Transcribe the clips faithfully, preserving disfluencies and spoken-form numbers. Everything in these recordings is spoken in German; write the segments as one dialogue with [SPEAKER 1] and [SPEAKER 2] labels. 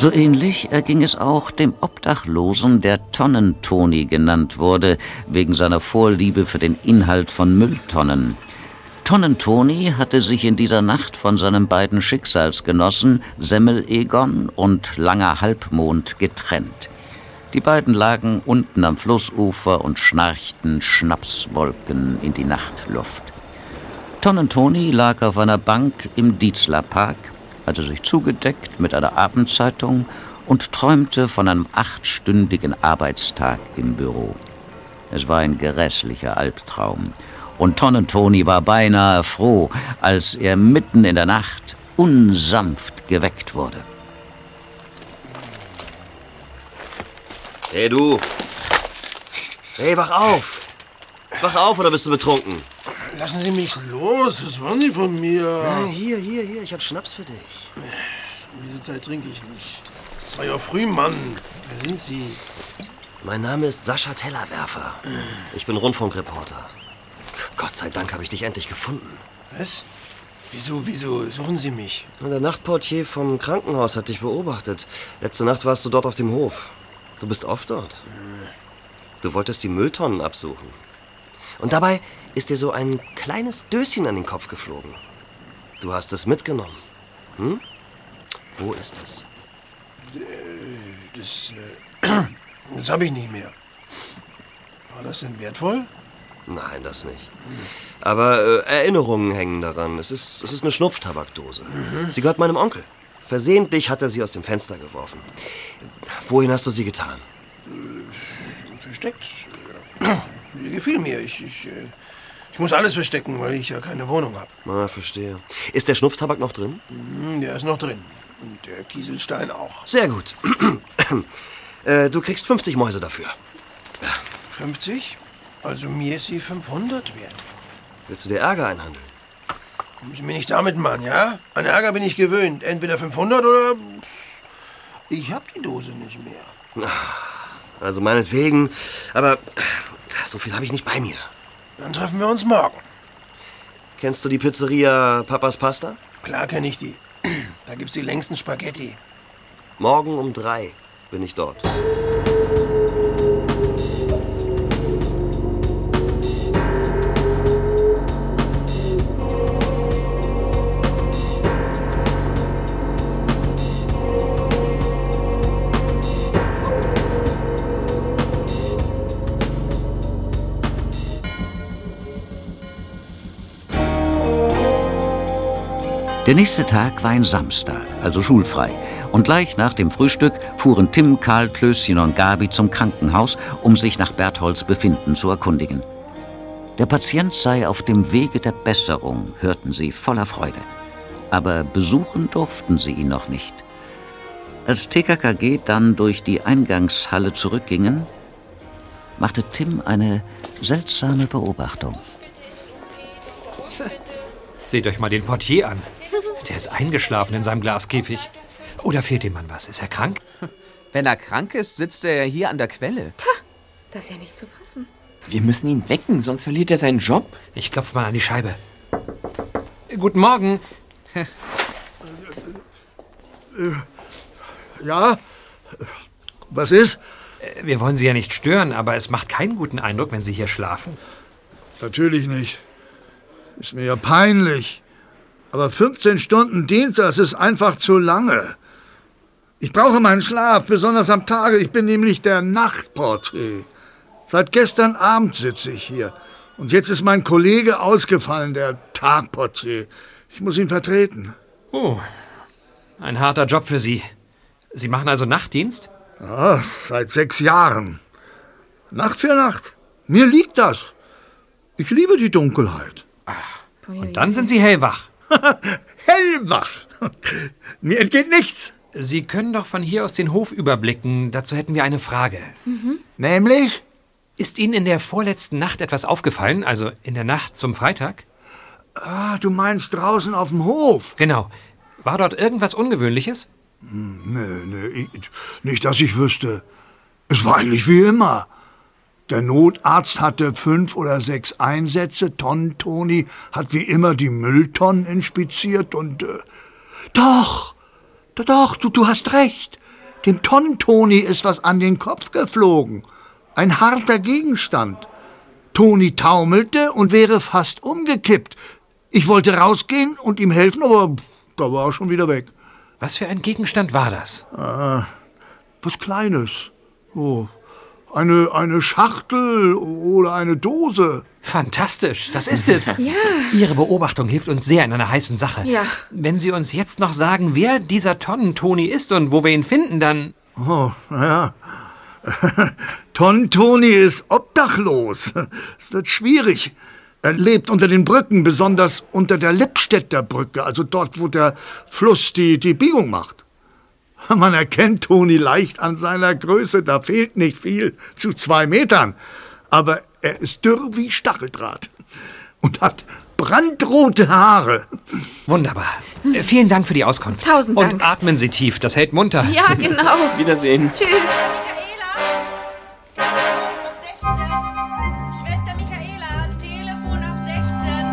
[SPEAKER 1] So ähnlich erging es auch dem Obdachlosen, der Tonnentoni genannt wurde, wegen seiner Vorliebe für den Inhalt von Mülltonnen. Tonnentoni hatte sich in dieser Nacht von seinen beiden Schicksalsgenossen Semmel-Egon und Langer Halbmond getrennt. Die beiden lagen unten am Flussufer und schnarchten Schnapswolken in die Nachtluft. Tonnentoni lag auf einer Bank im Dietzlerpark, hatte sich zugedeckt mit einer Abendzeitung und träumte von einem achtstündigen Arbeitstag im Büro. Es war ein grässlicher Albtraum. Und Tonnentoni war beinahe froh, als er mitten in der Nacht unsanft geweckt wurde.
[SPEAKER 2] Hey du! Hey, wach auf! Wach auf, oder bist du betrunken?
[SPEAKER 3] Lassen Sie mich los, was wollen Sie von mir?
[SPEAKER 2] Ja, hier, hier, hier, ich hab Schnaps für dich.
[SPEAKER 3] Um diese Zeit trinke ich nicht. Es ist zwei Uhr früh, Mann. Wer sind Sie?
[SPEAKER 2] Mein Name ist Sascha Tellerwerfer. Ich bin Rundfunkreporter. Gott sei Dank habe ich dich endlich gefunden.
[SPEAKER 3] Was? Wieso, wieso suchen Sie mich?
[SPEAKER 2] Der Nachtportier vom Krankenhaus hat dich beobachtet. Letzte Nacht warst du dort auf dem Hof. Du bist oft dort. Du wolltest die Mülltonnen absuchen. Und dabei ist dir so ein kleines Döschen an den Kopf geflogen. Du hast es mitgenommen. Hm? Wo ist es?
[SPEAKER 3] Das, äh, das habe ich nicht mehr. War das denn wertvoll?
[SPEAKER 2] Nein, das nicht. Aber äh, Erinnerungen hängen daran. Es ist, es ist eine Schnupftabakdose. Mhm. Sie gehört meinem Onkel. Versehentlich hat er sie aus dem Fenster geworfen. Wohin hast du sie getan?
[SPEAKER 3] Äh, versteckt. Die gefiel mir. Ich, ich, äh, ich muss alles verstecken, weil ich ja keine Wohnung habe.
[SPEAKER 2] Na, verstehe. Ist der Schnupftabak noch drin?
[SPEAKER 3] Mhm, der ist noch drin. Und der Kieselstein auch.
[SPEAKER 2] Sehr gut. äh, du kriegst fünfzig Mäuse dafür.
[SPEAKER 3] fünfzig? Also mir ist sie fünfhundert wert.
[SPEAKER 2] Willst du dir Ärger einhandeln?
[SPEAKER 3] Kommen Sie mir nicht damit, Mann, ja? An Ärger bin ich gewöhnt. Entweder fünfhundert oder... Ich hab die Dose nicht mehr.
[SPEAKER 2] Also meinetwegen. Aber so viel habe ich nicht bei mir.
[SPEAKER 3] Dann treffen wir uns morgen.
[SPEAKER 2] Kennst du die Pizzeria Papas Pasta?
[SPEAKER 3] Klar kenne ich die. Da gibt's die längsten Spaghetti.
[SPEAKER 2] Morgen um drei bin ich dort.
[SPEAKER 1] Der nächste Tag war ein Samstag, also schulfrei. Und gleich nach dem Frühstück fuhren Tim, Karl, Klößchen und Gabi zum Krankenhaus, um sich nach Bertholds Befinden zu erkundigen. Der Patient sei auf dem Wege der Besserung, hörten sie voller Freude. Aber besuchen durften sie ihn noch nicht. Als T K K G dann durch die Eingangshalle zurückgingen, machte Tim eine seltsame Beobachtung.
[SPEAKER 4] Seht euch mal den Portier an. Der ist eingeschlafen in seinem Glaskäfig. Oder fehlt dem Mann was? Ist er krank?
[SPEAKER 5] Wenn er krank ist, sitzt er ja hier an der Quelle.
[SPEAKER 6] Tja, das ist ja nicht zu fassen.
[SPEAKER 5] Wir müssen ihn wecken, sonst verliert er seinen Job.
[SPEAKER 4] Ich klopfe mal an die Scheibe. Guten Morgen.
[SPEAKER 3] Ja? Was ist?
[SPEAKER 4] Wir wollen Sie ja nicht stören, aber es macht keinen guten Eindruck, wenn Sie hier schlafen.
[SPEAKER 7] Natürlich nicht. Ist mir ja peinlich. Aber fünfzehn Stunden Dienst, das ist einfach zu lange. Ich brauche meinen Schlaf, besonders am Tage. Ich bin nämlich der Nachtportier. Seit gestern Abend sitze ich hier. Und jetzt ist mein Kollege ausgefallen, der Tagportier. Ich muss ihn vertreten.
[SPEAKER 4] Oh, ein harter Job für Sie. Sie machen also Nachtdienst?
[SPEAKER 7] Ja, seit sechs Jahren. Nacht für Nacht. Mir liegt das. Ich liebe die Dunkelheit.
[SPEAKER 4] Ach, und dann sind Sie hellwach.
[SPEAKER 7] Hellwach? Mir entgeht nichts.
[SPEAKER 4] Sie können doch von hier aus den Hof überblicken. Dazu hätten wir eine Frage.
[SPEAKER 6] Mhm.
[SPEAKER 7] Nämlich?
[SPEAKER 4] Ist Ihnen in der vorletzten Nacht etwas aufgefallen? Also in der Nacht zum Freitag?
[SPEAKER 7] Ah, du meinst draußen auf dem Hof?
[SPEAKER 4] Genau. War dort irgendwas Ungewöhnliches?
[SPEAKER 7] Nö, nö, nicht, dass ich wüsste. Es war eigentlich wie immer. Der Notarzt hatte fünf oder sechs Einsätze. Tonnentoni hat wie immer die Mülltonnen inspiziert und... Äh, doch, doch, du, du hast recht. Dem Tonnentoni ist was an den Kopf geflogen. Ein harter Gegenstand. Toni taumelte und wäre fast umgekippt. Ich wollte rausgehen und ihm helfen, aber da war er schon wieder weg.
[SPEAKER 4] Was für ein Gegenstand war das?
[SPEAKER 7] Äh, was Kleines. Oh, eine, eine Schachtel oder eine Dose.
[SPEAKER 4] Fantastisch, das ist es.
[SPEAKER 6] Ja.
[SPEAKER 4] Ihre Beobachtung hilft uns sehr in einer heißen Sache.
[SPEAKER 6] Ja.
[SPEAKER 4] Wenn Sie uns jetzt noch sagen, wer dieser Tonnentoni ist und wo wir ihn finden, dann...
[SPEAKER 7] Oh, naja. Tonnentoni ist obdachlos. Es wird schwierig. Er lebt unter den Brücken, besonders unter der Lippstädter Brücke, also dort, wo der Fluss die, die Biegung macht. Man erkennt Toni leicht an seiner Größe, da fehlt nicht viel zu zwei Metern. Aber er ist dürr wie Stacheldraht und hat brandrote Haare.
[SPEAKER 4] Wunderbar. Äh, Vielen Dank für die Auskunft.
[SPEAKER 6] Tausend Dank.
[SPEAKER 4] Und atmen Sie tief, das hält munter.
[SPEAKER 6] Ja, genau.
[SPEAKER 5] Wiedersehen.
[SPEAKER 6] Tschüss.
[SPEAKER 8] Schwester Michaela, Telefon auf sechzehn.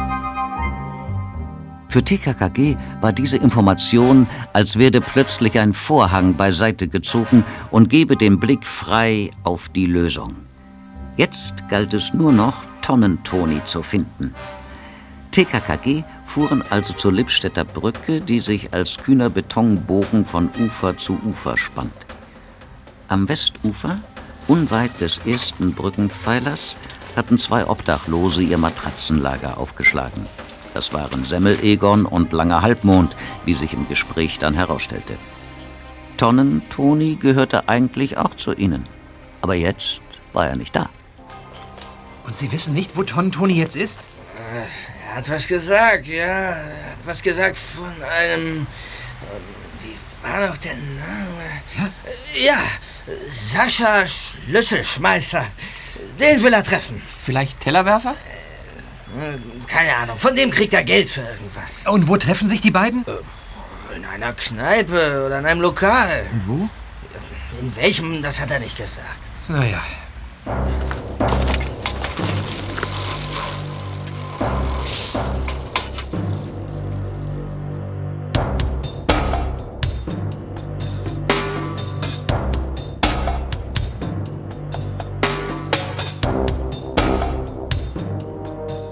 [SPEAKER 1] Für T K K G war diese Information, als werde plötzlich ein Vorhang beiseite gezogen und gebe den Blick frei auf die Lösung. Jetzt galt es nur noch, Tonnentoni zu finden. T K K G fuhren also zur Lippstädter Brücke, die sich als kühner Betonbogen von Ufer zu Ufer spannt. Am Westufer, unweit des ersten Brückenpfeilers, hatten zwei Obdachlose ihr Matratzenlager aufgeschlagen. Das waren Semmel-Egon und Langer Halbmond, wie sich im Gespräch dann herausstellte. Tonnentoni gehörte eigentlich auch zu ihnen. Aber jetzt war er nicht da.
[SPEAKER 4] Und Sie wissen nicht, wo Tonnentoni jetzt ist?
[SPEAKER 9] Er hat was gesagt, ja. Er hat was gesagt von einem... Wie war noch der Name? Ja, ja Sascha Schlüsselschmeißer. Den will er treffen.
[SPEAKER 5] Vielleicht Tellerwerfer?
[SPEAKER 9] Keine Ahnung, von dem kriegt er Geld für irgendwas.
[SPEAKER 4] Und wo treffen sich die beiden?
[SPEAKER 9] In einer Kneipe oder in einem Lokal.
[SPEAKER 5] Und wo?
[SPEAKER 9] In welchem, das hat er nicht gesagt.
[SPEAKER 4] Naja.